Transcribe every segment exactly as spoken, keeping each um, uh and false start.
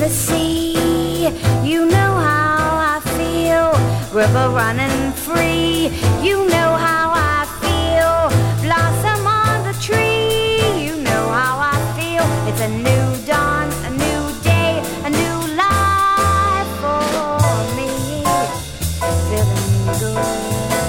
the sea. You know how I feel, river running free. You know how I feel, blossom on the tree. You know how I feel, it's a new dawn, a new day, a new life for me. Feeling good.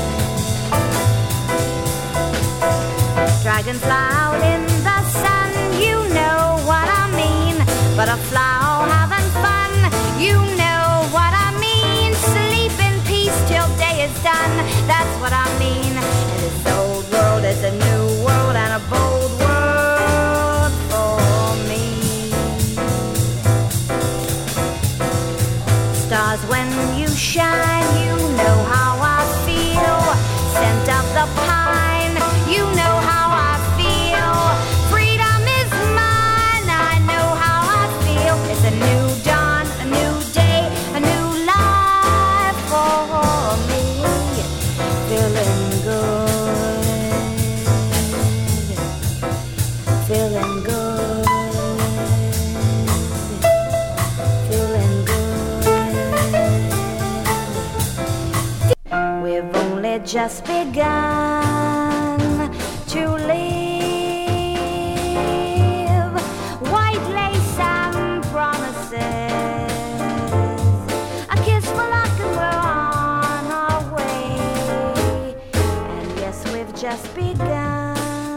Dragonfly out in the sun, you know what I mean. Butterfly having fun, you know what I mean. Sleep in peace till day is done, that's what I mean. And this old world is a new world and a bold world for me. Stars when you shine, you know how I feel. Scent of the pine, you know how I feel. Freedom is mine, I know how I feel. It's a new dawn, a new day, a new life for me. Feeling good, feeling good, feeling good. We've only just begun to live. White lace and promises, a kiss for luck and we're on our way. And yes, we've just begun.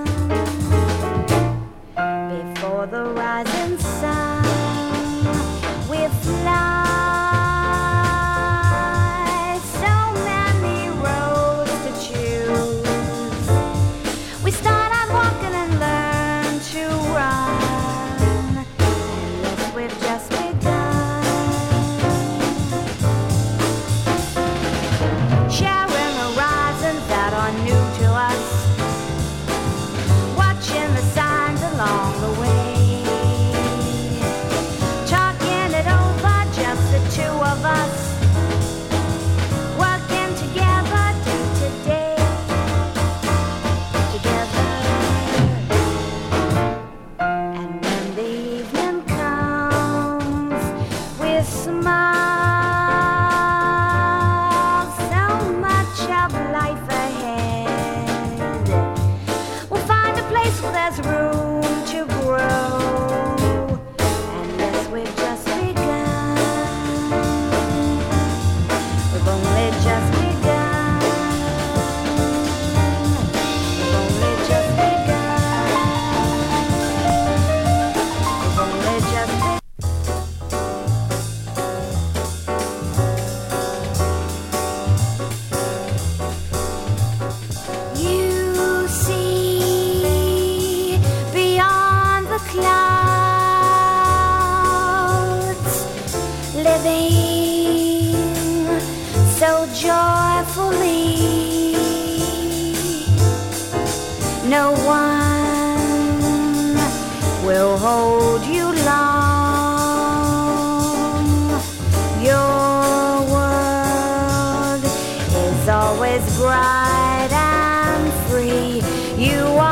Before the rising sun, we fly. So many roads to choose. We start out walking and learn to run. And yes, we've just begun. Sharing horizons that are new to us. Watching the signs along the way. Talking it over, just the two of us. Working together day to day. Together. And when the evening comes, we smile. So much of life ahead. We'll find a place where there's room to grow. And yes, we've just begun. We've only just begun. We've only just begun. We've only just begun. You see beyond the clouds, living so joyfully. No one will hold you long. Your world is always bright and free. You are